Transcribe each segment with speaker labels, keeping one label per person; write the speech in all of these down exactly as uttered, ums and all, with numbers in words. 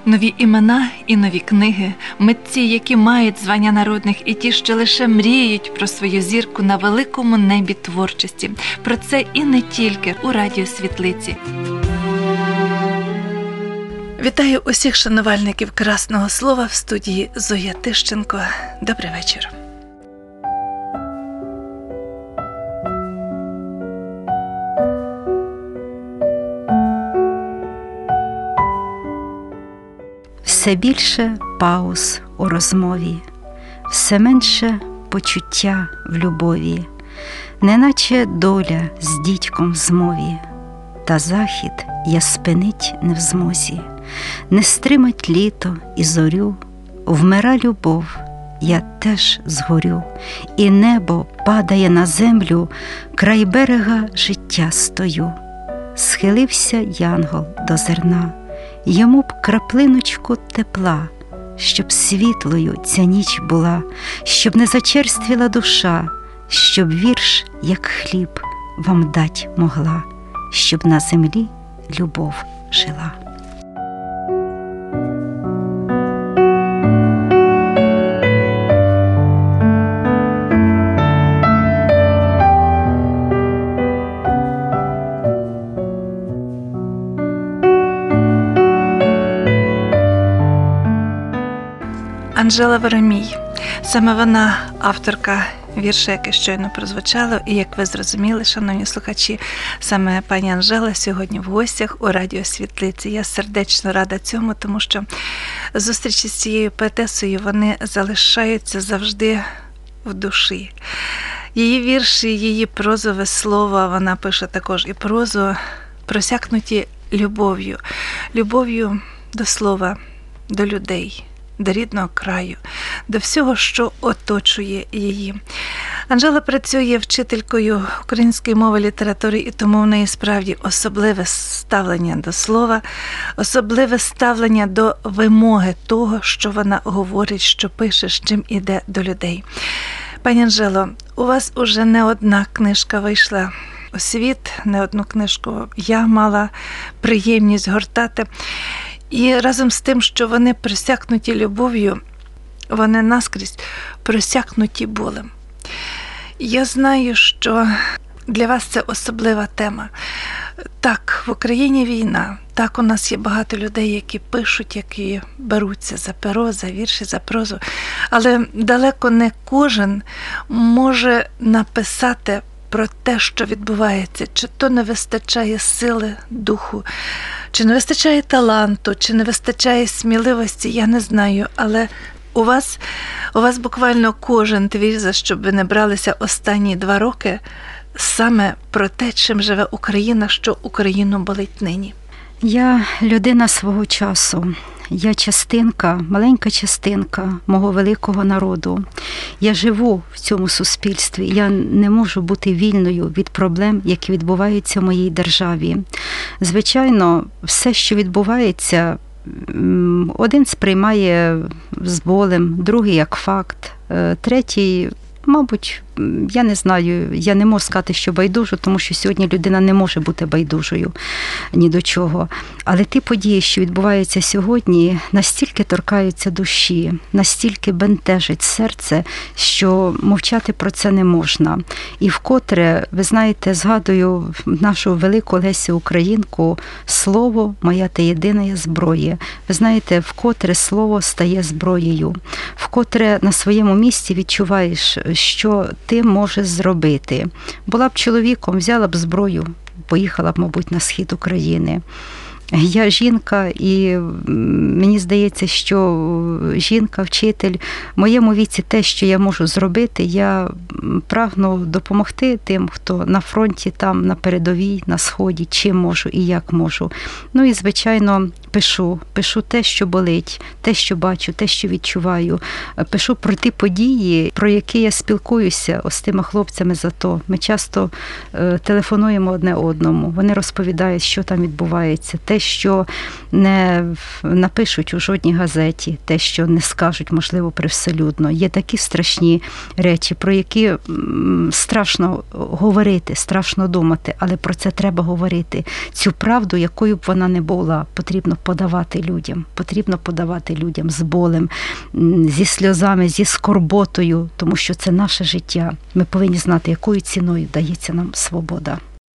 Speaker 1: Нові імена і нові книги, митці, які мають звання народних, і ті, що лише мріють про свою зірку на великому небі творчості. Про це і не тільки у радіосвітлиці. Вітаю усіх шанувальників красного слова, в студії Зоя Тищенко. Добрий вечір.
Speaker 2: Все більше пауз у розмові, все менше почуття в любові, неначе доля з дідьком в змові, та захід я спинить не в змозі, не стримать літо і зорю, вмира любов, я теж згорю, і небо падає на землю, край берега життя стою. Схилився янгол до зерна, йому б краплиночку тепла, щоб світлою ця ніч була, щоб не зачерствіла душа, щоб вірш, як хліб, вам дать могла, щоб на землі любов жила.
Speaker 1: Анжела Веремій. Саме вона авторка вірша, яке щойно прозвучало. І, як ви зрозуміли, шановні слухачі, саме пані Анжела сьогодні в гостях у радіосвітлиці. Я сердечно рада цьому, тому що зустрічі з цією поетесою, вони залишаються завжди в душі. Її вірші, її прозове слово, вона пише також і прозу, просякнуті любов'ю. Любов'ю до слова, до людей, до рідного краю, до всього, що оточує її. Анжела працює вчителькою української мови, літератури, і тому в неї справді особливе ставлення до слова, особливе ставлення до вимоги того, що вона говорить, що пише, з чим іде до людей. Пані Анжело, у вас уже не одна книжка вийшла у світ, не одну книжку я мала приємність гортати. І разом з тим, що вони просякнуті любов'ю, вони наскрізь просякнуті болем. Я знаю, що для вас це особлива тема. Так, в Україні війна, так, у нас є багато людей, які пишуть, які беруться за перо, за вірші, за прозу, але далеко не кожен може написати про те, що відбувається, чи то не вистачає сили, духу, чи не вистачає таланту, чи не вистачає сміливості, я не знаю, але у вас, у вас буквально кожен твір, за що б ви не бралися останні два роки, саме про те, чим живе Україна, що Україну болить нині.
Speaker 2: Я людина свого часу. Я частинка, маленька частинка мого великого народу. Я живу в цьому суспільстві. Я не можу бути вільною від проблем, які відбуваються в моїй державі. Звичайно, все, що відбувається, один сприймає з болем, другий як факт, третій, мабуть, я не знаю, я не можу сказати, що байдужу, тому що сьогодні людина не може бути байдужою ні до чого. Але ті події, що відбуваються сьогодні, настільки торкаються душі, настільки бентежить серце, що мовчати про це не можна. І вкотре, ви знаєте, згадую нашу велику Лесю Українку, слово моя та єдина зброя. Ви знаєте, вкотре слово стає зброєю. Вкотре на своєму місці відчуваєш, що ти можеш зробити. Була б чоловіком, взяла б зброю, поїхала б, мабуть, на схід України. Я жінка, і мені здається, що жінка, вчитель, в моєму віці те, що я можу зробити, я прагну допомогти тим, хто на фронті, там, на передовій, на сході, чим можу і як можу. Ну і, звичайно, пишу. Пишу те, що болить, те, що бачу, те, що відчуваю. Пишу про ті події, про які я спілкуюся з тими хлопцями з АТО. Ми часто телефонуємо одне одному. Вони розповідають, що там відбувається, те, що не напишуть у жодній газеті, те, що не скажуть, можливо, привселюдно. Є такі страшні речі, про які страшно говорити, страшно думати, але про це треба говорити. Цю правду, якою б вона не була, потрібно подавати людям. Потрібно подавати людям з болем, зі сльозами, зі скорботою, тому що це наше життя. Ми повинні знати, якою ціною дається нам свобода.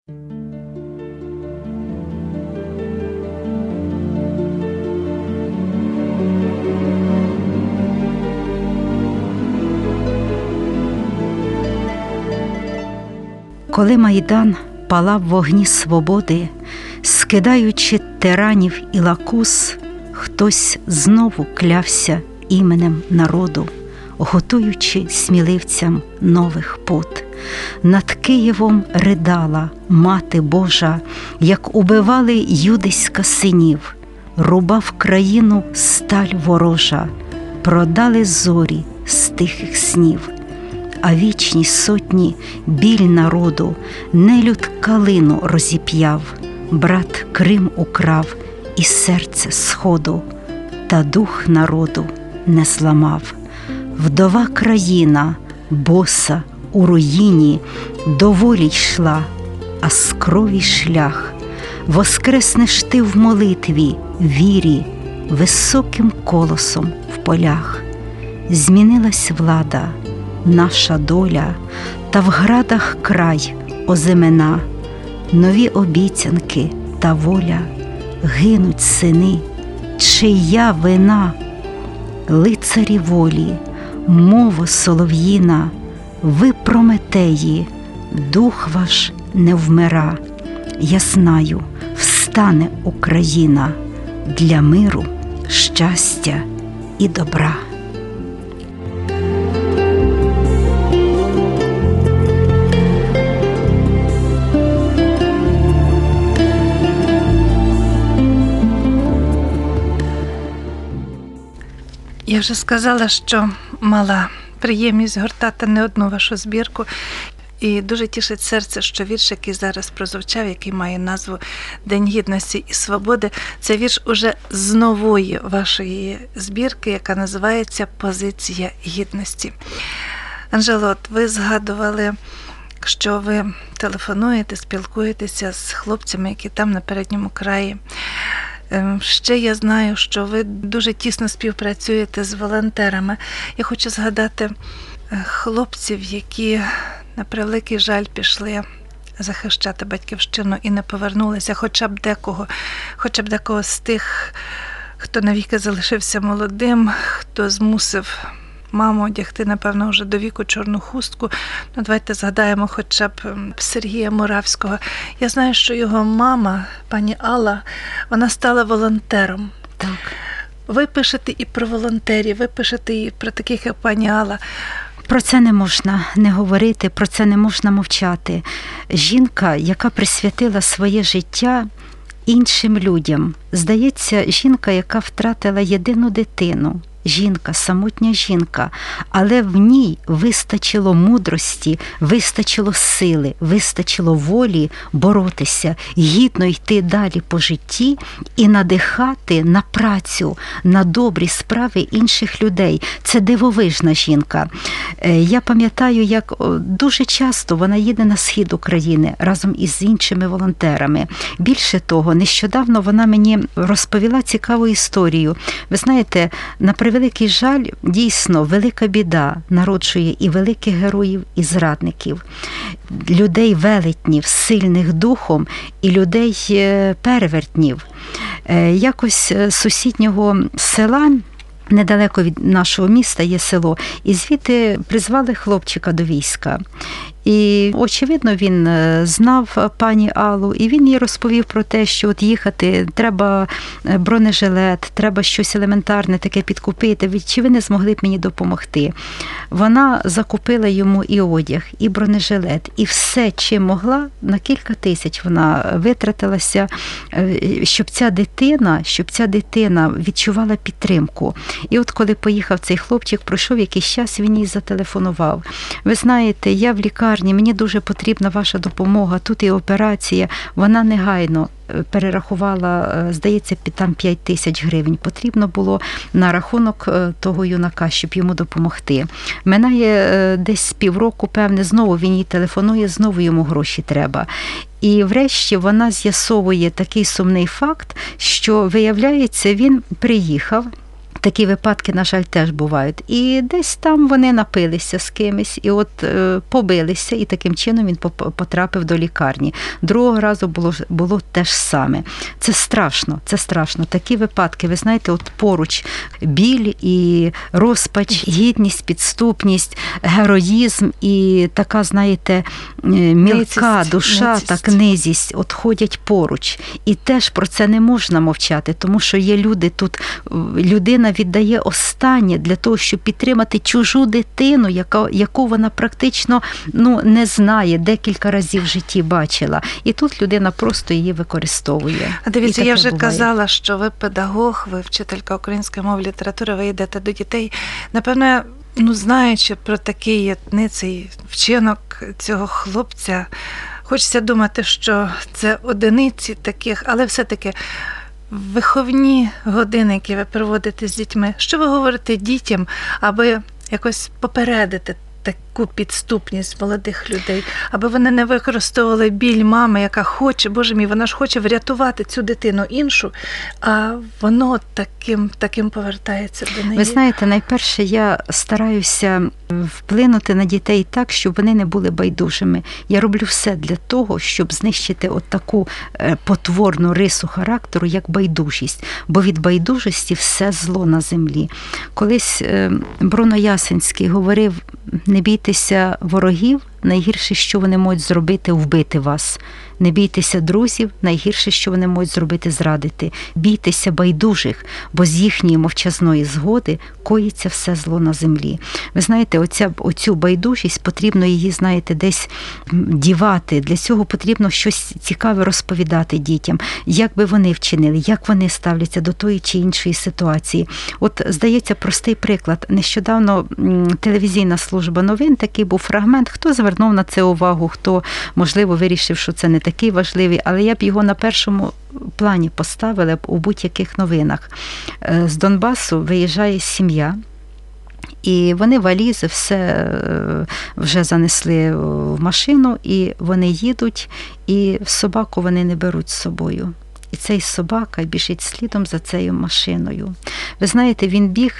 Speaker 2: Коли Майдан палав в вогні свободи, скидаючи тиранів і лакус, хтось знову клявся іменем народу, готуючи сміливцям нових пут. Над Києвом ридала Мати Божа, як убивали юдиська синів, рубав країну сталь ворожа, продали зорі з тихих снів. А вічні сотні біль народу, нелюд калину розіп'яв, брат Крим украв і серце сходу, та дух народу не зламав. Вдова країна, боса у руїні, до волі йшла, а з крові шлях. Воскреснеш ти в молитві, вірі, високим колосом в полях. Змінилась влада, наша доля, та в градах край озимена, нові обіцянки та воля, гинуть сини, чия вина? Лицарі волі, мово солов'їна, ви Прометеї, дух ваш не вмира. Я знаю, встане Україна для миру, щастя і добра.
Speaker 1: Я вже сказала, що мала приємність гортати не одну вашу збірку. І дуже тішить серце, що вірш, який зараз прозвучав, який має назву «День гідності і свободи», це вірш уже з нової вашої збірки, яка називається «Позиція гідності». Анжело, от ви згадували, що ви телефонуєте, спілкуєтеся з хлопцями, які там на передньому краї. Ще я знаю, що ви дуже тісно співпрацюєте з волонтерами. Я хочу згадати хлопців, які, на превеликий жаль, пішли захищати батьківщину і не повернулися, хоча б декого, хоча б декого з тих, хто навіки залишився молодим, хто змусив маму одягти, напевно, вже до віку чорну хустку. Ну, давайте згадаємо хоча б Сергія Муравського. Я знаю, що його мама, пані Алла, вона стала волонтером.
Speaker 2: Так.
Speaker 1: Ви пишете і про волонтерів, ви пишете і про таких, як пані Алла.
Speaker 2: Про це не можна не говорити, про це не можна мовчати. Жінка, яка присвятила своє життя іншим людям. Здається, жінка, яка втратила єдину дитину. Жінка, самотня жінка, але в ній вистачило мудрості, вистачило сили, вистачило волі боротися, гідно йти далі по житті і надихати на працю, на добрі справи інших людей. Це дивовижна жінка. Я пам'ятаю, як дуже часто вона їде на схід України разом із іншими волонтерами. Більше того, нещодавно вона мені розповіла цікаву історію. Ви знаєте, на великий жаль, дійсно, велика біда народжує і великих героїв, і зрадників. Людей велетнів, сильних духом, і людей перевертнів. Якось з сусіднього села, недалеко від нашого міста є село, і звідти призвали хлопчика до війська. І, очевидно, він знав пані Аллу, і він їй розповів про те, що от їхати треба бронежилет, треба щось елементарне таке підкупити, чи ви не змогли б мені допомогти. Вона закупила йому і одяг, і бронежилет, і все, чим могла, на кілька тисяч вона витратилася, щоб ця дитина, щоб ця дитина відчувала підтримку. І от коли поїхав цей хлопчик, пройшов якийсь час, він їй зателефонував. Ви знаєте, я в лікарні лікарні, мені дуже потрібна ваша допомога, тут і операція. Вона негайно перерахувала, здається, там п'ять тисяч гривень. Потрібно було на рахунок того юнака, щоб йому допомогти. Минає десь півроку, певне, знову він їй телефонує, знову йому гроші треба. І врешті вона з'ясовує такий сумний факт, що, виявляється, він приїхав. Такі випадки, на жаль, теж бувають. І десь там вони напилися з кимось, і от е, побилися, і таким чином він потрапив до лікарні. Другого разу було, було те ж саме. Це страшно, це страшно. Такі випадки, ви знаєте, от поруч біль і розпач, гідність, підступність, героїзм і така, знаєте, мілка
Speaker 1: низість,
Speaker 2: душа,
Speaker 1: низість.
Speaker 2: так, низість, от ходять поруч. І теж про це не можна мовчати, тому що є люди тут, людина віддає останнє для того, щоб підтримати чужу дитину, яка, яку вона практично ну, не знає, декілька разів в житті бачила. І тут людина просто її використовує.
Speaker 1: А дивіться,
Speaker 2: І
Speaker 1: я
Speaker 2: таке
Speaker 1: вже
Speaker 2: буває.
Speaker 1: казала, що ви педагог, ви вчителька української мови, літератури, ви йдете до дітей. Напевно, ну, знаючи про такий цей вчинок цього хлопця, хочеться думати, що це одиниці таких, але все-таки виховні години, які ви проводите з дітьми, що ви говорите дітям, аби якось попередити таку підступність молодих людей, аби вони не використовували біль мами, яка хоче, боже мій, вона ж хоче врятувати цю дитину іншу, а воно таким, таким повертається до неї.
Speaker 2: Ви знаєте, найперше я стараюся вплинути на дітей так, щоб вони не були байдужими. Я роблю все для того, щоб знищити от таку потворну рису характеру, як байдужість. Бо від байдужості все зло на землі. Колись Бруно Ясенський говорив: не бійтеся ворогів, найгірше, що вони можуть зробити, вбити вас. Не бійтеся друзів, найгірше, що вони можуть зробити, зрадити. Бійтеся байдужих, бо з їхньої мовчазної згоди коїться все зло на землі. Ви знаєте, оця, оцю байдужість, потрібно її, знаєте, десь дівати. Для цього потрібно щось цікаве розповідати дітям, як би вони вчинили, як вони ставляться до тої чи іншої ситуації. От, здається, простий приклад. Нещодавно телевізійна служба новин, такий був фрагмент, хто звернув на це увагу, хто, можливо, вирішив, що це не такий важливий, але я б його на першому плані поставила б у будь-яких новинах. З Донбасу виїжджає сім'я, і вони валізи все вже занесли в машину, і вони їдуть, і собаку вони не беруть з собою. І цей собака біжить слідом за цією машиною. Ви знаєте, він біг,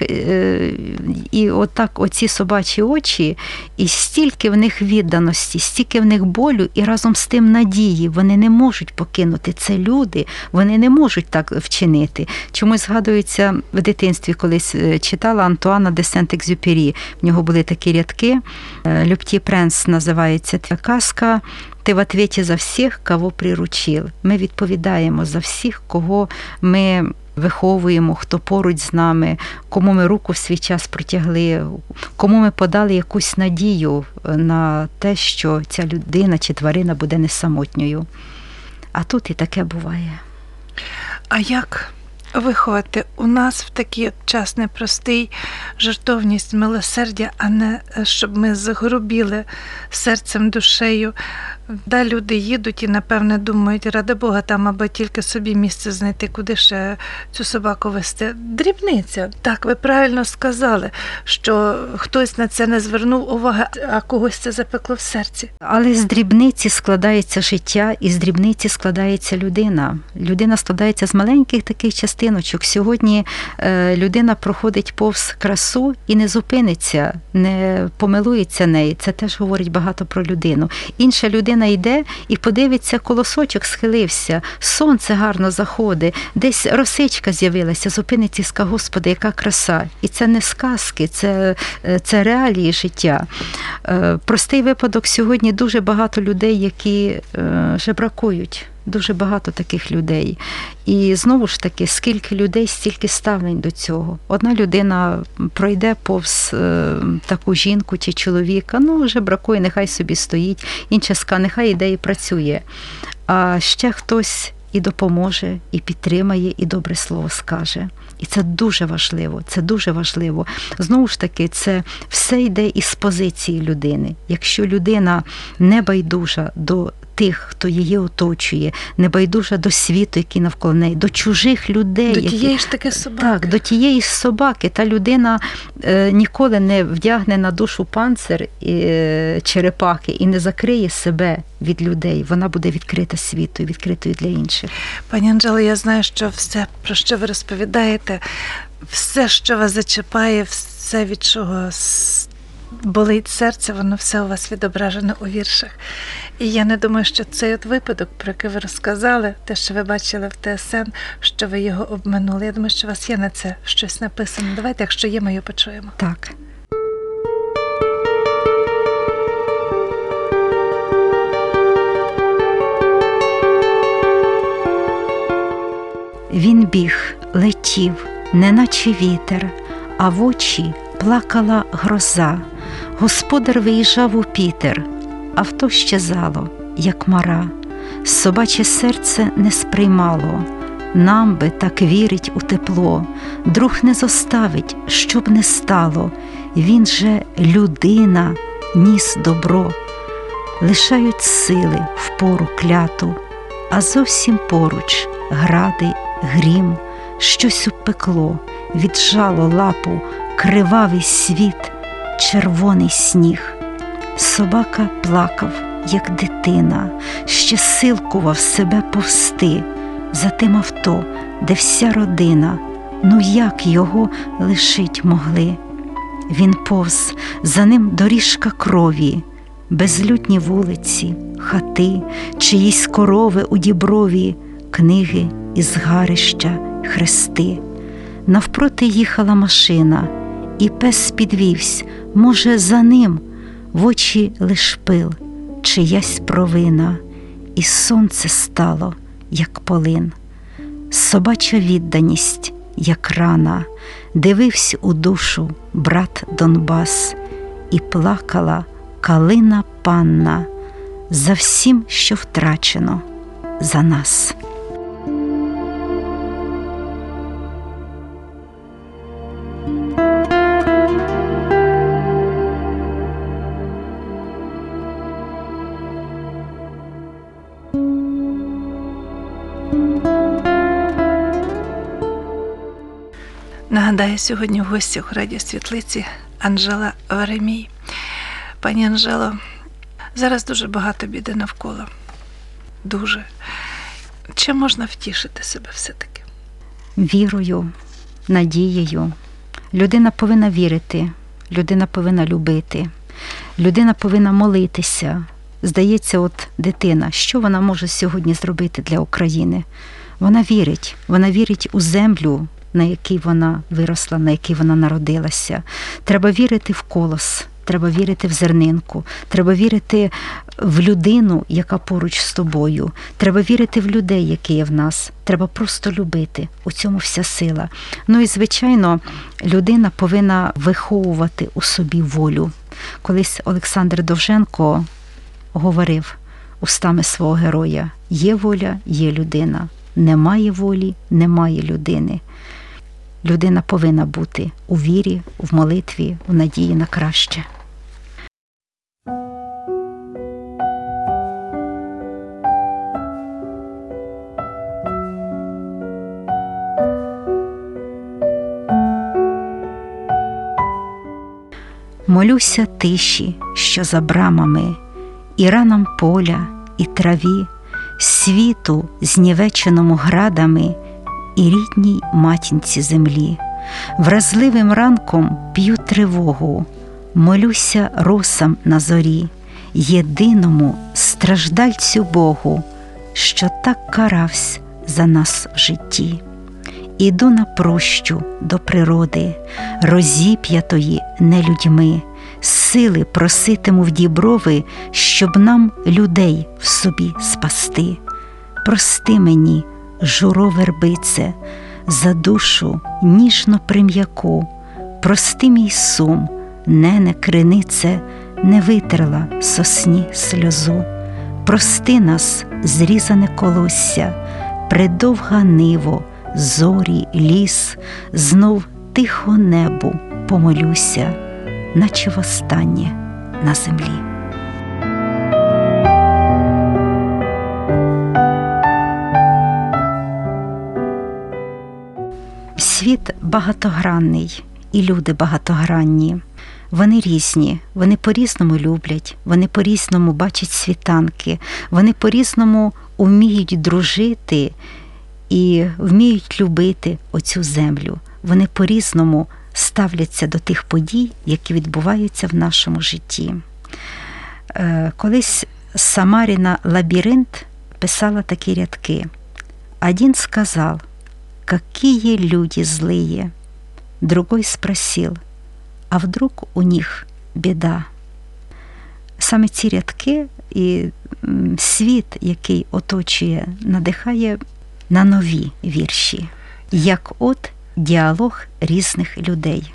Speaker 2: і отак оці собачі очі, і стільки в них відданості, стільки в них болю, і разом з тим надії. Вони не можуть покинути. Це люди, вони не можуть так вчинити. Чомусь згадується, в дитинстві колись читала Антуана де Сент-Екзюпері. В нього були такі рядки. «Le Petit Prince» називається ця казка. «Ти в ответе за всіх, кого приручив». Ми відповідаємо за всіх, кого ми виховуємо, хто поруч з нами, кому ми руку в свій час протягли, кому ми подали якусь надію на те, що ця людина чи тварина буде не самотньою. А тут і таке буває.
Speaker 1: А як виховати у нас в такий час непростий жертовність, милосердя, а не щоб ми загрубіли серцем, душею? Да, люди їдуть і, напевне, думають, ради Бога, там аби тільки собі місце знайти, куди ще цю собаку вести. Дрібниця. Так, ви правильно сказали, що хтось на це не звернув уваги, а когось це запекло в серці.
Speaker 2: Але з дрібниці складається життя, і з дрібниці складається людина. Людина складається з маленьких таких частиночок. Сьогодні е, людина проходить повз красу і не зупиниться, не помилується нею. Це теж говорить багато про людину. Інша людина йде і подивиться, колосочок схилився, сонце гарно заходить, десь росичка з'явилася, зупиниться і скаже: Господи, яка краса. І це не сказки, це, це реалії життя. Простий випадок: сьогодні дуже багато людей, які жебракують. Дуже багато таких людей. І знову ж таки, скільки людей, стільки ставлень до цього. Одна людина пройде повз е, таку жінку чи чоловіка, ну, вже бракує, нехай собі стоїть. Інша скаже: нехай іде і працює. А ще хтось і допоможе, і підтримає, і добре слово скаже. І це дуже важливо, це дуже важливо. Знову ж таки, це все йде із позиції людини. Якщо людина не байдужа до тих, хто її оточує, не байдужа до світу, який навколо неї, до чужих людей.
Speaker 1: До
Speaker 2: які...
Speaker 1: тієї ж таки собаки.
Speaker 2: Так, до тієї ж собаки. Та людина е, ніколи не вдягне на душу панцир е, черепахи і не закриє себе від людей. Вона буде відкрита світу, відкритою для інших.
Speaker 1: Пані Анжело, я знаю, що все, про що ви розповідаєте, все, що вас зачіпає, все, від чого болить серце, воно все у вас відображено у віршах. І я не думаю, що цей от випадок, про який ви розказали, те, що ви бачили в ТСН, що ви його обминули. Я думаю, що у вас є на це щось написано. Давайте, якщо є, ми його почуємо.
Speaker 2: Так. Він біг, летів, неначе вітер, а в очі плакала гроза. Господар виїжджав у Пітер, авто щезало, як мара. Собаче серце не сприймало, нам би так вірить у тепло. Друг не зоставить, щоб не стало, він же людина, ніс добро. Лишають сили в пору кляту, а зовсім поруч гради, грім, щось упекло, віджало лапу, кривавий світ, червоний сніг. Собака плакав, як дитина, ще силкував себе повсти за тим авто, де вся родина, ну як його лишить могли? Він повз, за ним доріжка крові, безлюдні вулиці, хати, чиїсь корови у діброві, книги із гарища, хрести. Навпроти їхала машина, і пес підвівсь, може, за ним, в очі лиш пил, чиясь провина, і сонце стало, як полин. Собача відданість, як рана, дивився у душу брат Донбас, і плакала калина панна за всім, що втрачено, за нас.
Speaker 1: Нагадаю, сьогодні в гостях у радіосвітлиці Анжела Веремій. Пані Анжело, зараз дуже багато біди навколо. Дуже. Чим можна втішити себе все-таки?
Speaker 2: Вірою, надією. Людина повинна вірити, людина повинна любити, людина повинна молитися. Здається, от дитина, що вона може сьогодні зробити для України? Вона вірить, вона вірить у землю, на якій вона виросла, на якій вона народилася. Треба вірити в колос, треба вірити в зернинку, треба вірити в людину, яка поруч з тобою, треба вірити в людей, які є в нас, треба просто любити, у цьому вся сила. Ну і, звичайно, людина повинна виховувати у собі волю. Колись Олександр Довженко говорив устами свого героя: є воля, є людина, немає волі, немає людини. Людина повинна бути у вірі, в молитві, в надії на краще. Молюся тиші, що за брамами, і ранам поля, і траві, світу, знівеченому градами, і рідній матінці землі. Вразливим ранком п'ю тривогу, молюся росам на зорі, єдиному страждальцю Богу, що так каравсь за нас в житті. Іду на прощу до природи, розіп'ятої не людьми, сили проситиму в діброви, щоб нам людей в собі спасти. Прости мені, журо вербице, за душу ніжно прим'яку, прости мій сум, нене кринице, не витерла сосні сльозу. Прости нас, зрізане колосся, придовга ниво, зорі, ліс, знов тихо небу помолюся, наче востаннє на землі. Світ багатогранний, і люди багатогранні. Вони різні, вони по-різному люблять, вони по-різному бачать світанки, вони по-різному вміють дружити і вміють любити оцю землю. Вони по-різному ставляться до тих подій, які відбуваються в нашому житті. Колись Самаріна Лабіринт писала такі рядки. «Один сказал, какие люди злые, другой спросил, а вдруг у них біда». Саме ці рядки і світ, який оточує, надихає на нові вірші, як от діалог різних людей.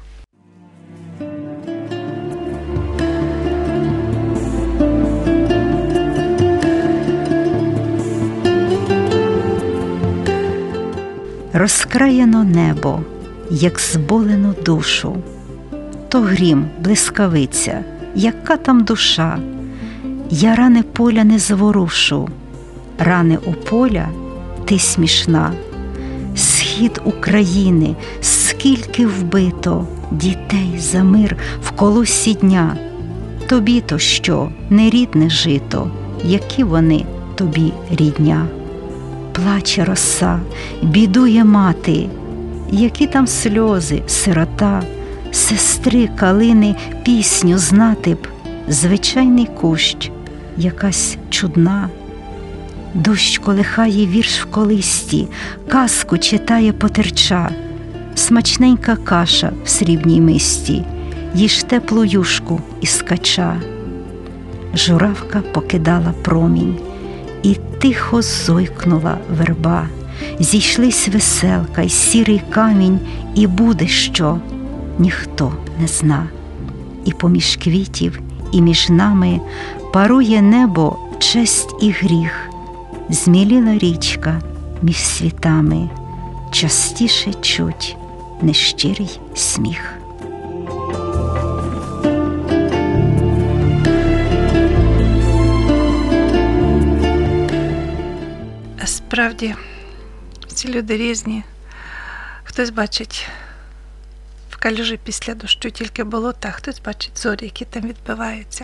Speaker 2: Розкраєно небо, як зболену душу, то грім, блискавиця, яка там душа, я рани поля не зворушу, рани у поля ти смішна. Схід України, скільки вбито дітей за мир в колосі дня, тобі то що, не рідне жито, які вони тобі рідня. Плаче роса, бідує мати, які там сльози, сирота, сестри калини пісню знати б, звичайний кущ, якась чудна. Дощ колихає вірш в колисті, казку читає потерча, смачненька каша в срібній мисті, їж теплу юшку із кача. Журавка покидала промінь, і тихо зойкнула верба. Зійшлись веселка й сірий камінь, і буде що, ніхто не зна. І поміж квітів, і між нами парує небо, честь і гріх. Зміліла річка між світами, частіше чуть нещирий сміх.
Speaker 1: Справді, ці люди різні. Хтось бачить в калюжі після дощу тільки болота, а хтось бачить зорі, які там відбиваються.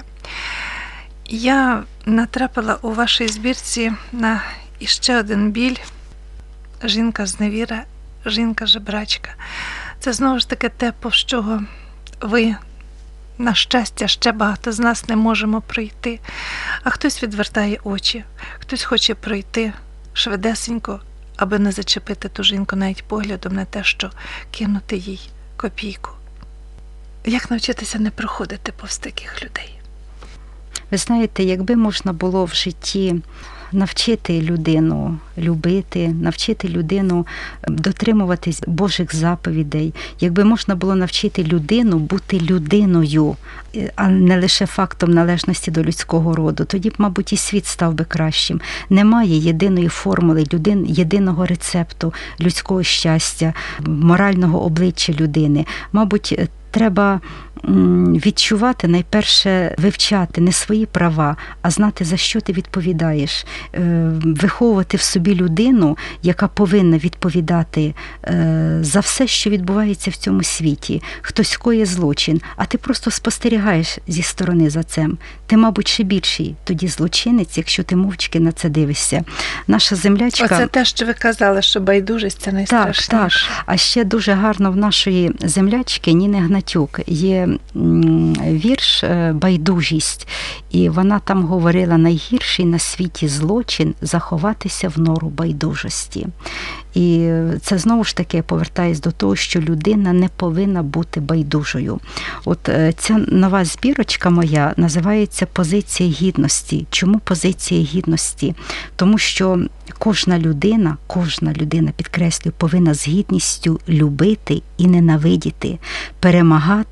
Speaker 1: Я натрапила у вашій збірці на іще один біль. Жінка-зневіра, жінка-жебрачка. Це знову ж таки те, повз чого ви, на щастя, ще багато з нас не можемо пройти. А хтось відвертає очі, хтось хоче пройти швидесенько, аби не зачепити ту жінку навіть поглядом на те, що кинути їй копійку. Як навчитися не проходити повз таких людей?
Speaker 2: Ви знаєте, якби можна було в житті навчити людину любити, навчити людину дотримуватись Божих заповідей, якби можна було навчити людину бути людиною, а не лише фактом належності до людського роду, тоді б, мабуть, і світ став би кращим. Немає єдиної формули, людин, єдиного рецепту людського щастя, морального обличчя людини. Мабуть, треба відчувати, найперше вивчати не свої права, а знати, за що ти відповідаєш. Виховувати в собі людину, яка повинна відповідати за все, що відбувається в цьому світі. Хтось коє злочин, а ти просто спостерігаєш зі сторони за цим. Ти, мабуть, ще більший тоді злочинець, якщо ти мовчки на це дивишся. Наша землячка...
Speaker 1: Оце те, що ви казали, що байдужість – це найстрашніше.
Speaker 2: Так, так. А ще дуже гарно в нашої землячки Ніни Гнатюк є вірш «Байдужість». І вона там говорила: найгірший на світі злочин – заховатися в нору байдужості. І це знову ж таки повертаюсь до того, що людина не повинна бути байдужою. От ця нова збірочка моя називається «Позиція гідності». Чому позиція гідності? Тому що кожна людина, кожна людина, підкреслюю, повинна з гідністю любити і ненавидіти, перемагати і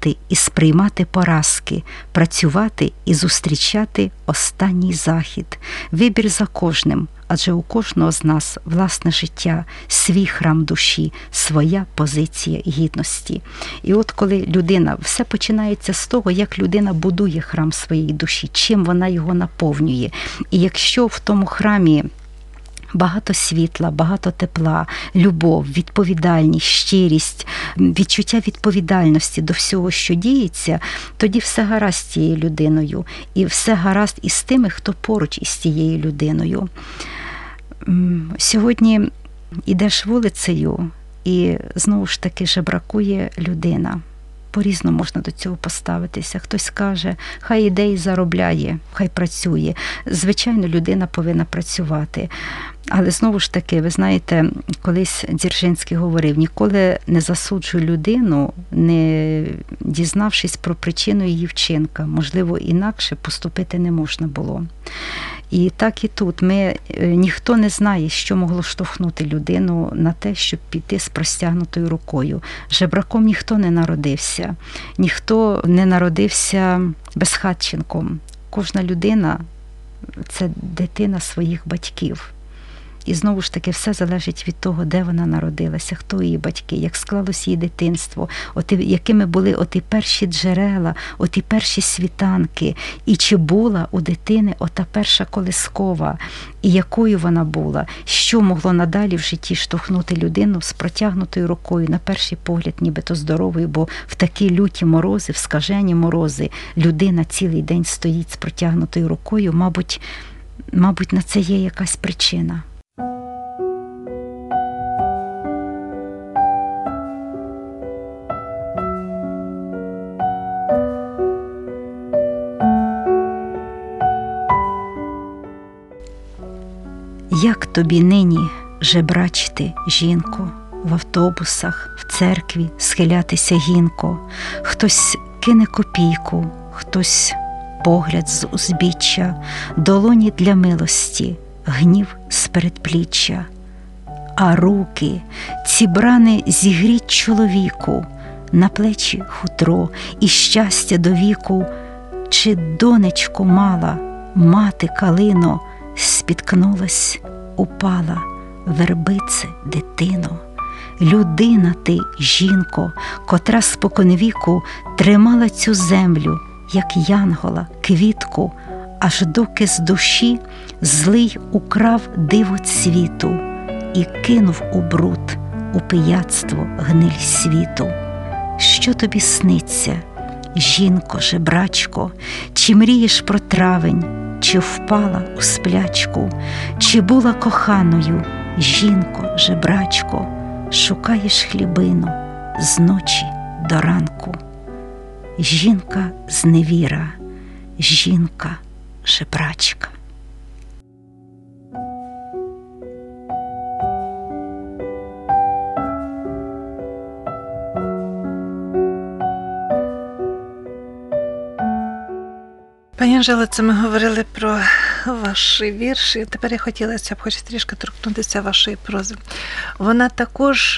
Speaker 2: сприймати поразки, працювати і зустрічати останній захід. Вибір за кожним, адже у кожного з нас власне життя, свій храм душі, своя позиція гідності. І от коли людина, все починається з того, як людина будує храм своєї душі, чим вона його наповнює. І якщо в тому храмі багато світла, багато тепла, любов, відповідальність, щирість, відчуття відповідальності до всього, що діється, тоді все гаразд з тією людиною. І все гаразд із тими, хто поруч із тією людиною. Сьогодні йдеш вулицею, і знову ж таки жебракує людина. По-різному можна до цього поставитися. Хтось каже, хай іде і заробляє, хай працює. Звичайно, людина повинна працювати. Але знову ж таки, ви знаєте, колись Дзержинський говорив, ніколи не засуджуй людину, не дізнавшись про причину її вчинка. Можливо, інакше поступити не можна було. І так і тут. Ми, ніхто не знає, що могло штовхнути людину на те, щоб піти з простягнутою рукою. Жебраком ніхто не народився. Ніхто не народився безхатченком. Кожна людина – це дитина своїх батьків. І знову ж таки, все залежить від того, де вона народилася, хто її батьки, як склалось її дитинство, оті, якими були оті перші джерела, оті перші світанки, і чи була у дитини ота перша колискова, і якою вона була, що могло надалі в житті штовхнути людину з протягнутою рукою, на перший погляд нібито здоровою, бо в такі люті морози, в скажені морози, людина цілий день стоїть з протягнутою рукою, мабуть, мабуть, на це є якась причина. Як тобі нині жебрачити, жінко, в автобусах, в церкві схилятися гінко? Хтось кине копійку, хтось погляд з узбіччя, долоні для милості, гнів з передпліччя. А руки, ці брани зігріть чоловіку, на плечі хутро і щастя до віку. Чи донечко мала, мати калино, спіткнулась, упала, вербице, дитино. Людина ти, жінко, котра споконвіку тримала цю землю, як янгола, квітку, аж доки з душі злий украв диво цвіту і кинув у бруд, у пияцтво гниль світу. Що тобі сниться, жінко, жебрачко, чи мрієш про травень, чи впала у сплячку, чи була коханою, жінко, жебрачко, шукаєш хлібину з ночі до ранку. Жінка зневіра, жінка жебрачка.
Speaker 1: Пані Анжело, це ми говорили про ваші вірші. Тепер я хотілося б хоч трішки торкнутися вашої прози. Вона також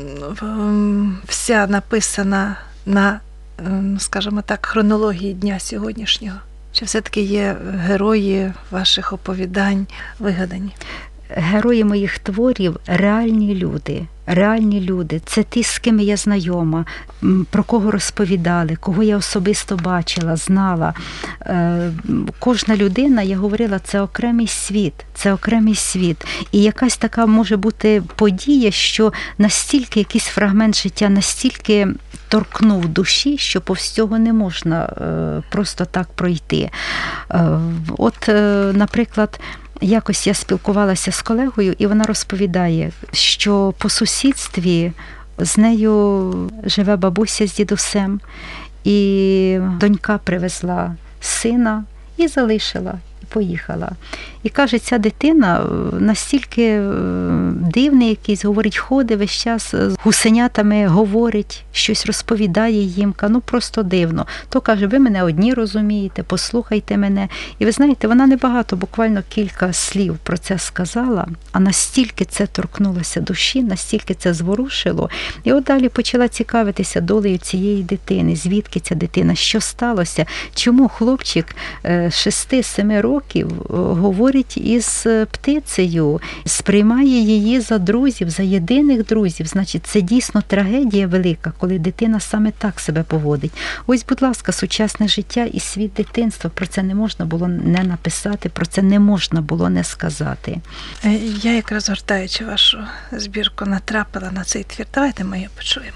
Speaker 1: вся написана на, скажімо так, хронології дня сьогоднішнього. Чи все-таки є герої ваших оповідань вигадані?
Speaker 2: Герої моїх творів – реальні люди. Реальні люди – це ті, з ким я знайома, про кого розповідали, кого я особисто бачила, знала. Кожна людина, я говорила, це окремий світ, це окремий світ. І якась така може бути подія, що настільки, якийсь фрагмент життя настільки торкнув душі, що повз цього не можна просто так пройти. От, наприклад, якось я спілкувалася з колегою, і вона розповідає, що по сусідстві з нею живе бабуся з дідусем, і донька привезла сина і залишила. поїхала. І каже, ця дитина настільки дивний якийсь, говорить, ходить весь час з гусенятами, говорить, щось розповідає їм, ну просто дивно. То каже, ви мене одні розумієте, послухайте мене. І ви знаєте, вона небагато, буквально кілька слів про це сказала, а настільки це торкнулося душі, настільки це зворушило. І от далі почала цікавитися долею цієї дитини, звідки ця дитина, що сталося, чому хлопчик шести-семи років говорить із птицею, сприймає її за друзів, за єдиних друзів. Значить, це дійсно трагедія велика, коли дитина саме так себе поводить. Ось, будь ласка, сучасне життя і світ дитинства, про це не можна було не написати, про це не можна було не сказати.
Speaker 1: Я якраз, гортаючи вашу збірку, натрапила на цей твір. Давайте ми її почуємо.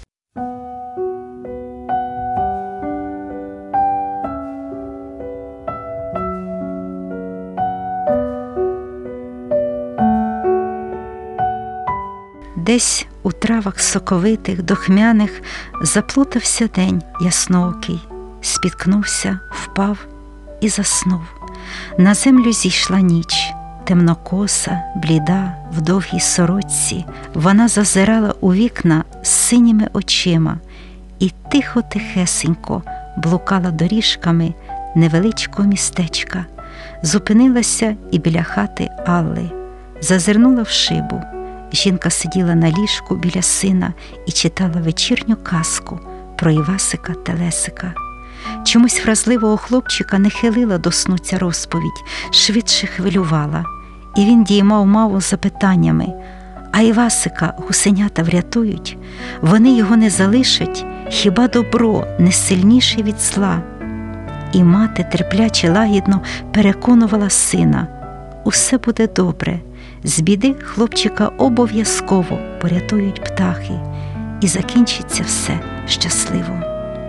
Speaker 2: Десь у травах соковитих, дохмяних заплутався день ясноокий, спіткнувся, впав і заснув. На землю зійшла ніч, темнокоса, бліда, в довгій сорочці. Вона зазирала у вікна з синіми очима і тихо-тихесенько блукала доріжками невеличкого містечка. Зупинилася і біля хати Алли, зазирнула в шибу. Жінка сиділа на ліжку біля сина і читала вечірню казку про Івасика Телесика. Чомусь вразливого хлопчика не хилила до сну ця розповідь, швидше хвилювала. І він діймав маву запитаннями: а Івасика гусенята врятують? Вони його не залишать? Хіба добро не сильніше від зла? І мати терпляче лагідно переконувала сина: усе буде добре. З біди хлопчика обов'язково порятують птахи, і закінчиться все щасливо.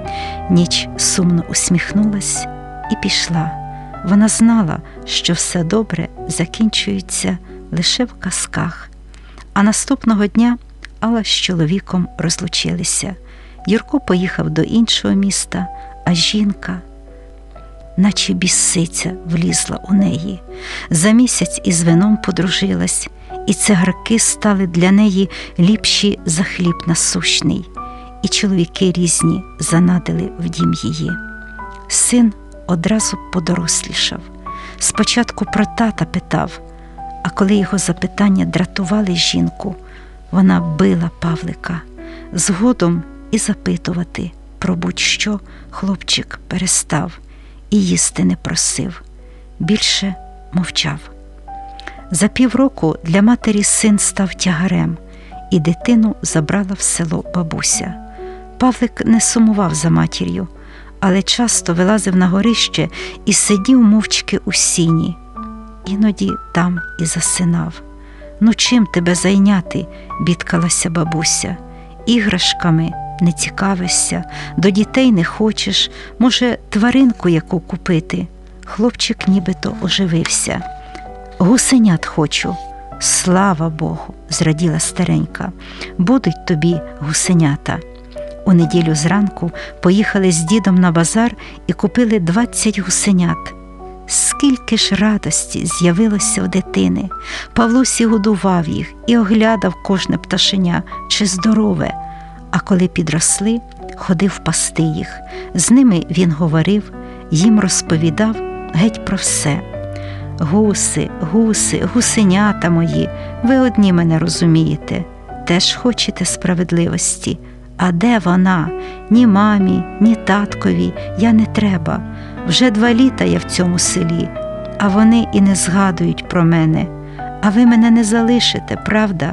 Speaker 2: Ніч сумно усміхнулась і пішла. Вона знала, що все добре закінчується лише в казках. А наступного дня Алла з чоловіком розлучилися. Юрко поїхав до іншого міста, а жінка, наче бісиця, влізла у неї. За місяць із вином подружилась, і цигарки стали для неї ліпші за хліб насущний. І чоловіки різні занадили в дім її. Син одразу подорослішав. Спочатку про тата питав, а коли його запитання дратували жінку, вона била Павлика. Згодом і запитувати про будь-що хлопчик перестав і їсти не просив. Більше мовчав. За півроку для матері син став тягарем, і дитину забрала в село бабуся. Павлик не сумував за матір'ю, але часто вилазив на горище і сидів мовчки у сіні. Іноді там і засинав. «Ну чим тебе зайняти?» – бідкалася бабуся. «Іграшками не цікавишся, до дітей не хочеш, може, тваринку яку купити?» Хлопчик нібито оживився. «Гусенят хочу». «Слава Богу!» – зраділа старенька. «Будуть тобі гусенята». У неділю зранку поїхали з дідом на базар і купили двадцять гусенят. Скільки ж радості з'явилося в дитини! Павлусі годував їх і оглядав кожне пташеня, чи здорове. А коли підросли, ходив пасти їх. З ними він говорив, їм розповідав геть про все. «Гуси, гуси, гусенята мої, ви одні мене розумієте. Теж хочете справедливості. А де вона? Ні мамі, ні таткові я не треба. Вже два літа я в цьому селі, а вони і не згадують про мене. А ви мене не залишите, правда?»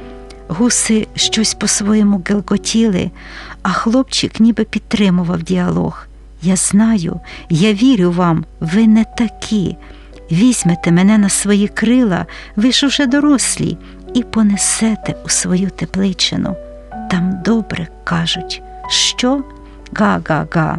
Speaker 2: Гуси щось по-своєму гелготіли, а хлопчик ніби підтримував діалог. «Я знаю, я вірю вам, ви не такі. Візьмете мене на свої крила, ви ж уже дорослі, і понесете у свою тепличину. Там добре, кажуть. Що? Га-га-га.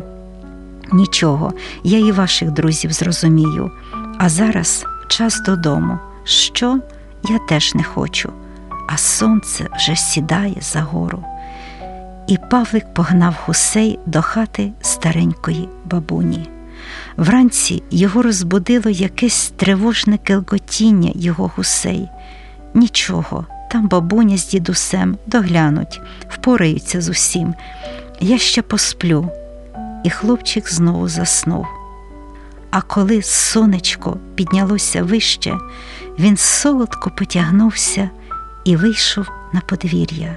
Speaker 2: Нічого, я і ваших друзів зрозумію. А зараз час додому. Що? Я теж не хочу. А сонце вже сідає за гору». І Павлик погнав гусей до хати старенької бабуні. Вранці його розбудило якесь тривожне келготіння його гусей. Нічого, там бабуня з дідусем доглянуть, впораються з усім. Я ще посплю. І хлопчик знову заснув. А коли сонечко піднялося вище, він солодко потягнувся і вийшов на подвір'я.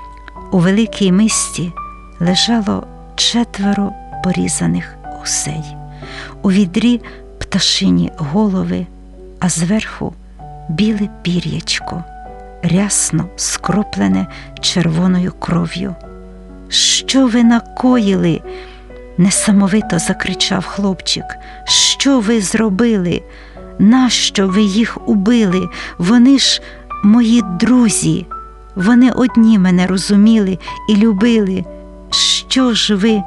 Speaker 2: У великій мисці лежало четверо порізаних гусей. У відрі пташині голови, а зверху біле пір'ячко, рясно скроплене червоною кров'ю. «Що ви накоїли?» – несамовито закричав хлопчик. «Що ви зробили? Нащо ви їх убили? Вони ж мої друзі. Вони одні мене розуміли і любили. Що ж ви?»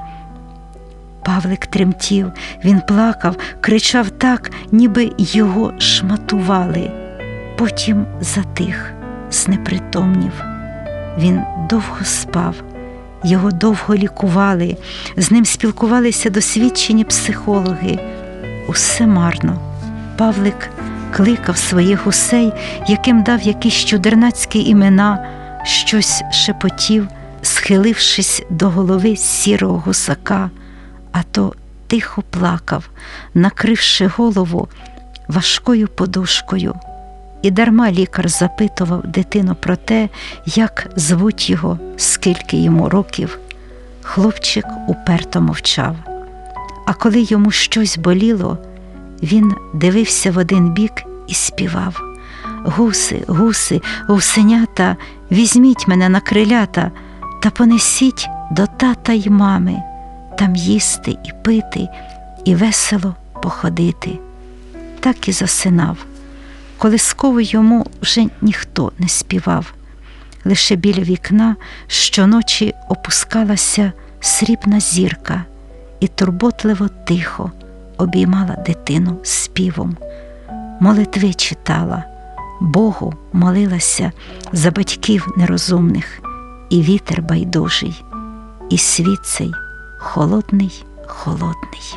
Speaker 2: Павлик тремтів, він плакав, кричав так, ніби його шматували. Потім затих, знепритомнів. Він довго спав, його довго лікували, з ним спілкувалися досвідчені психологи. Усе марно. Павлик кликав своїх гусей, яким дав якісь чудернацькі імена, щось шепотів, схилившись до голови сірого гусака, а то тихо плакав, накривши голову важкою подушкою. І дарма лікар запитував дитину про те, як звуть його, скільки йому років. Хлопчик уперто мовчав. А коли йому щось боліло, він дивився в один бік і співав: «Гуси, гуси, гусенята, візьміть мене на крилята та понесіть до тата й мами, там їсти і пити, і весело походити». Так і засинав. Колисково йому вже ніхто не співав. Лише біля вікна щоночі опускалася срібна зірка і турботливо тихо обіймала дитину співом. Молитви читала, Богу молилася за батьків нерозумних, і вітер байдужий, і світ цей холодний, холодний.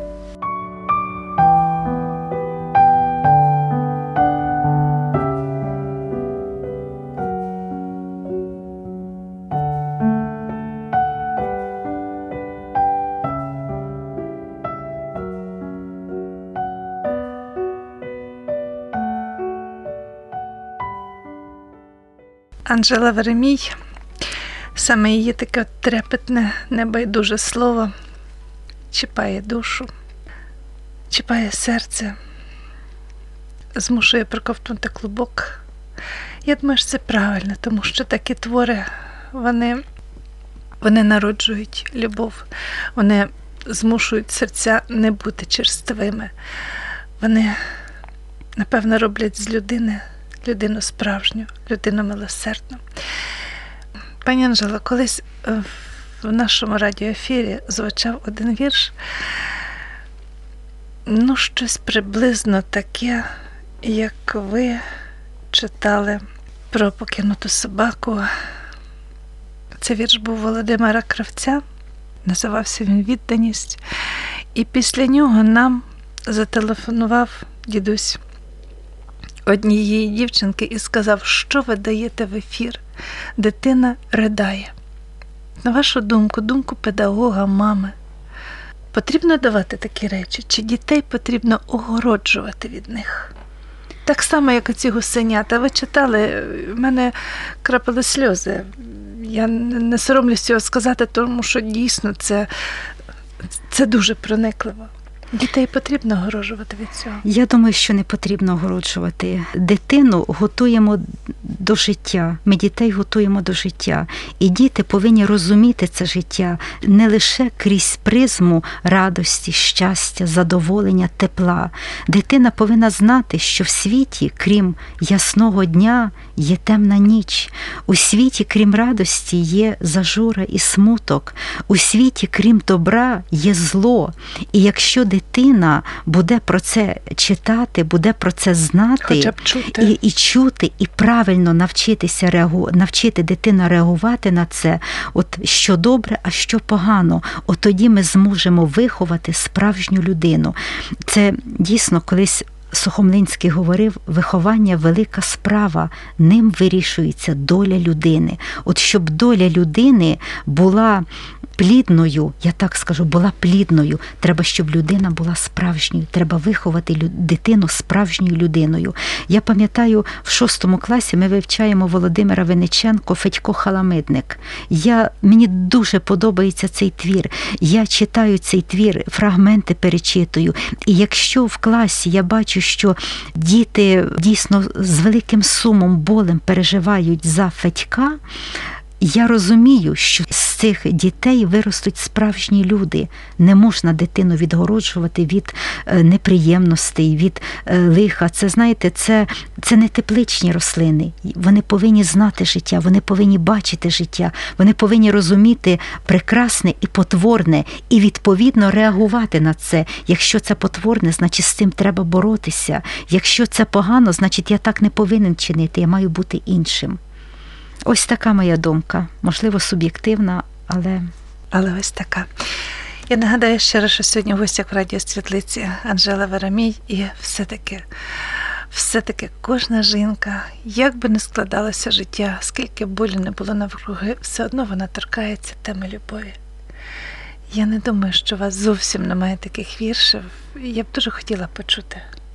Speaker 1: Анжела Веремій, саме її таке трепетне, небайдуже слово чіпає душу, чіпає серце, змушує проковтнути клубок. Я думаю, що це правильно, тому що такі твори, вони, вони народжують любов, вони змушують серця не бути черствими. Вони, напевно, роблять з людини людину справжню, людину милосердну. Пані Анжела, колись в нашому радіоефірі звучав один вірш, ну, щось приблизно таке, як ви читали про покинуту собаку. Це вірш був Володимира Кравця, називався він «Відданість». І після нього нам зателефонував дідусь однієї дівчинки і сказав: що ви даєте в ефір? Дитина ридає. На вашу думку, думку педагога, мами, потрібно давати такі речі? Чи дітей потрібно огороджувати від них? Так само, як оці гусенята. Ви читали, в мене крапали сльози. Я не соромлюсь цього сказати, тому що дійсно це, це дуже проникливо. Дітей потрібно огороджувати від цього?
Speaker 2: Я думаю, що не потрібно огороджувати. Дитину готуємо до життя. Ми дітей готуємо до життя. І діти повинні розуміти це життя не лише крізь призму радості, щастя, задоволення, тепла. Дитина повинна знати, що в світі, крім ясного дня, є темна ніч. У світі, крім радості, є зажура і смуток. У світі, крім добра, є зло. І якщо дитина буде про це читати, буде про це знати,
Speaker 1: хоча б чути.
Speaker 2: І, і чути, і правильно правильно навчитися реагу... навчити дитину реагувати на це, от що добре, а що погано, от тоді ми зможемо виховати справжню людину. Це дійсно колись Сухомлинський говорив, виховання – велика справа, ним вирішується доля людини. От щоб доля людини була плідною, я так скажу, була плідною, треба, щоб людина була справжньою, треба виховати дитину справжньою людиною. Я пам'ятаю, в шостому класі ми вивчаємо Володимира Винниченко «Федько Халамидник». Я, мені дуже подобається цей твір. Я читаю цей твір, фрагменти перечитую. І якщо в класі я бачу, що діти дійсно з великим сумом, болем переживають за Федька, я розумію, що з цих дітей виростуть справжні люди. Не можна дитину відгороджувати від неприємностей, від лиха. Це, знаєте, це, це не тепличні рослини. Вони повинні знати життя, вони повинні бачити життя, вони повинні розуміти прекрасне і потворне, і відповідно реагувати на це. Якщо це потворне, значить з цим треба боротися. Якщо це погано, значить я так не повинен чинити, я маю бути іншим. Ось така моя думка. Можливо, суб'єктивна, але...
Speaker 1: Але ось така. Я нагадаю ще раз, що сьогодні в гостях в Радіо Світлиці Анжела Веремій, і все-таки, все-таки кожна жінка, як би не складалося життя, скільки болю не було навкруги, все одно вона торкається теми любові. Я не думаю, що у вас зовсім немає таких віршів. Я б дуже хотіла почути.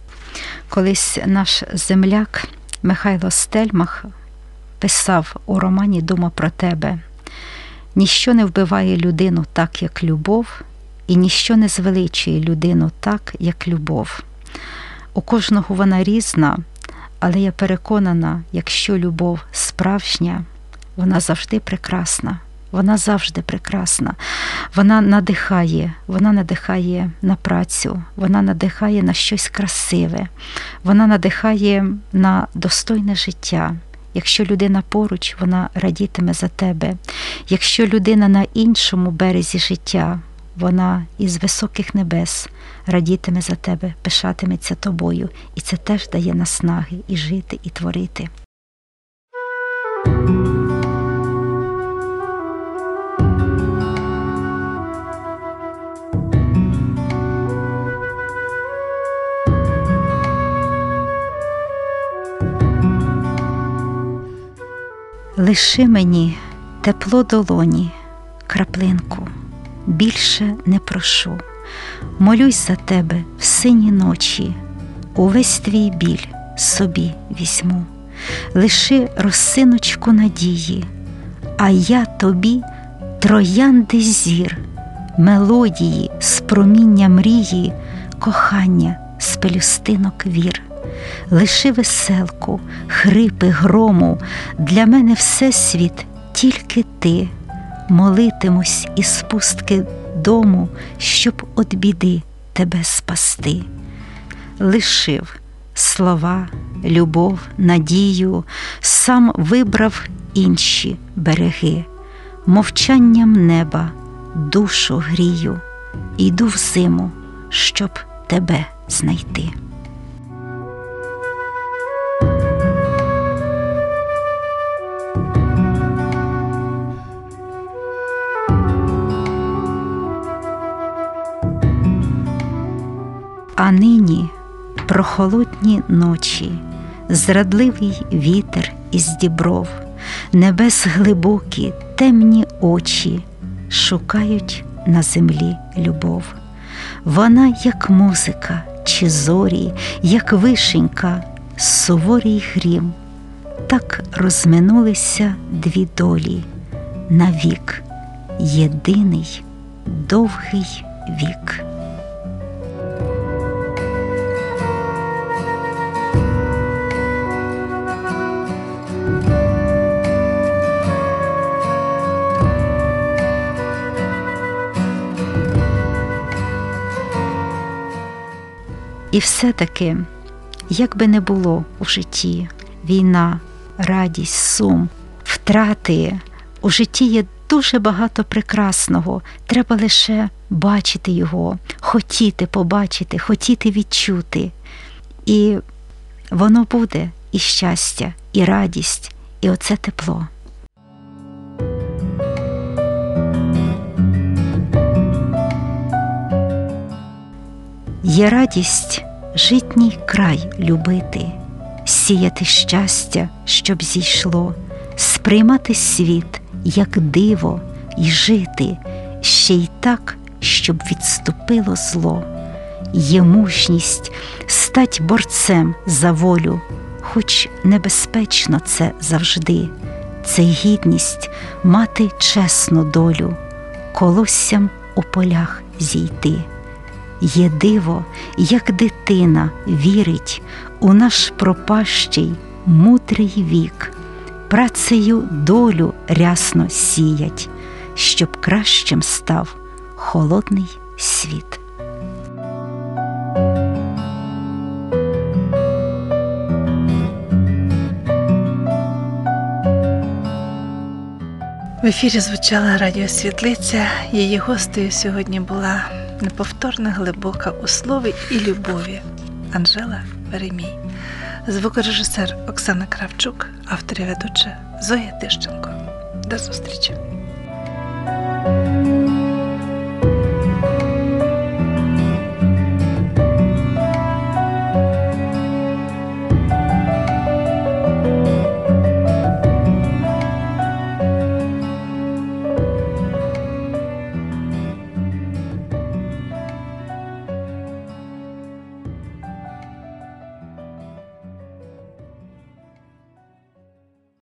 Speaker 2: Колись наш земляк Михайло Стельмах писав у романі «Дума про тебе». «Ніщо не вбиває людину так, як любов, і ніщо не звеличує людину так, як любов. У кожного вона різна, але я переконана, якщо любов справжня, вона завжди прекрасна. Вона завжди прекрасна. Вона надихає, вона надихає на працю, вона надихає на щось красиве, вона надихає на достойне життя. Якщо людина поруч, вона радітиме за тебе. Якщо людина на іншому березі життя, вона із високих небес радітиме за тебе, пишатиметься тобою. І це теж дає наснаги і жити, і творити». Лиши мені тепло долоні, краплинку, більше не прошу. Молюсь за тебе в сині ночі, увесь твій біль собі візьму. Лиши росиночку надії, а я тобі троянди зір, мелодії з проміння мрії, кохання з пелюстинок вір. Лиши веселку, хрипи грому, для мене всесвіт тільки ти. Молитимусь із пустки дому, щоб от біди тебе спасти. Лишив слова, любов, надію, сам вибрав інші береги. Мовчанням неба душу грію, іду в зиму, щоб тебе знайти. А нині прохолодні ночі, зрадливий вітер із дібров, небес глибокі, темні очі шукають на землі любов. Вона, як музика чи зорі, як вишенька, суворий грім, так розминулися дві долі, навік, єдиний довгий вік. І все-таки, як би не було у житті, війна, радість, сум, втрати, у житті є дуже багато прекрасного. Треба лише бачити його, хотіти побачити, хотіти відчути. І воно буде, і щастя, і радість, і оце тепло. Є радість житній край любити, сіяти щастя, щоб зійшло, сприймати світ, як диво, і жити ще й так, щоб відступило зло. Є мужність стать борцем за волю, хоч небезпечно це завжди. Це гідність мати чесну долю, колоссям у полях зійти. Є диво, як дитина вірить у наш пропащий, мудрий вік, працею долю рясно сіять, щоб кращим став холодний світ.
Speaker 1: В ефірі звучала радіосвітлиця. Її гостею сьогодні була неповторна, глибока у слові і любові Анжела Веремій. Звукорежисер Оксана Кравчук, автор і ведуча Зоя Тищенко. До зустрічі!